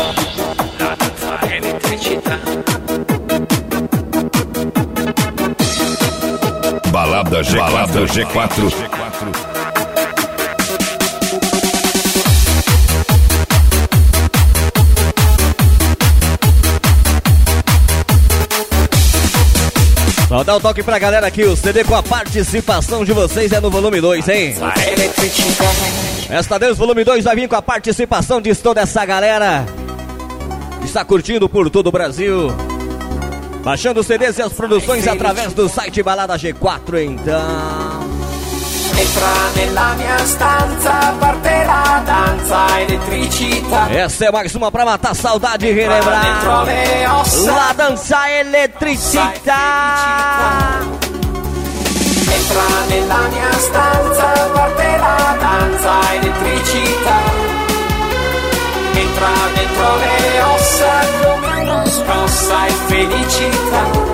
La danza è elettricità. Balada G4. Vou dar um toque pra galera aqui, o CD com a participação de vocês é no volume 2, hein? Esta Deus volume 2 vai vir com a participação de toda essa galera que está curtindo por todo o Brasil. Baixando os CDs e as produções através do site Balada G4, então. Entra nella mia stanza, parte la danza elettricità. Essa é mais uma pra matar saudade e relembrar. La danza elettricità. Entra nella mia stanza, parte la danza elettricità. Entra dentro le ossa come una scossa e felicità.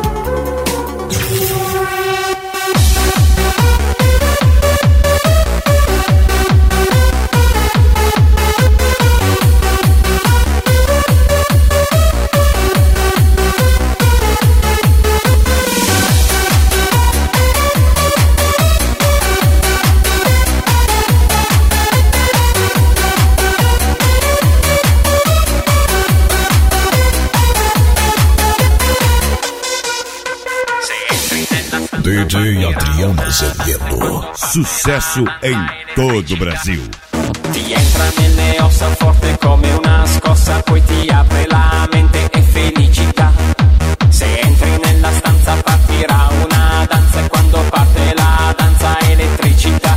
DJ Adriano Azevedo. Sucesso em todo o Brasil. Ti entra nelle ossa forte come una scossa, poi ti apre la mente e felicità. Se entri nella stanza partirà una danza e quando parte la danza elettricità.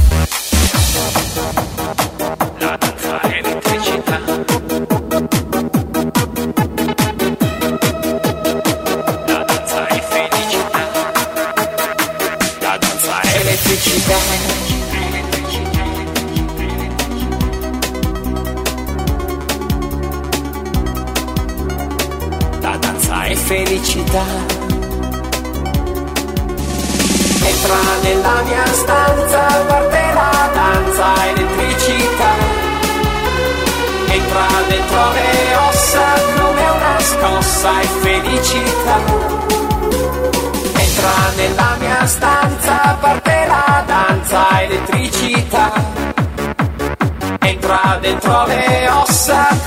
La danza elettricità. La danza è felicità. La danza è elettricità. Felicità. Entra nella mia stanza, parte la danza elettricità. Entra dentro le ossa come una scossa e felicità. Entra nella mia stanza, parte la danza elettricità. Entra dentro le ossa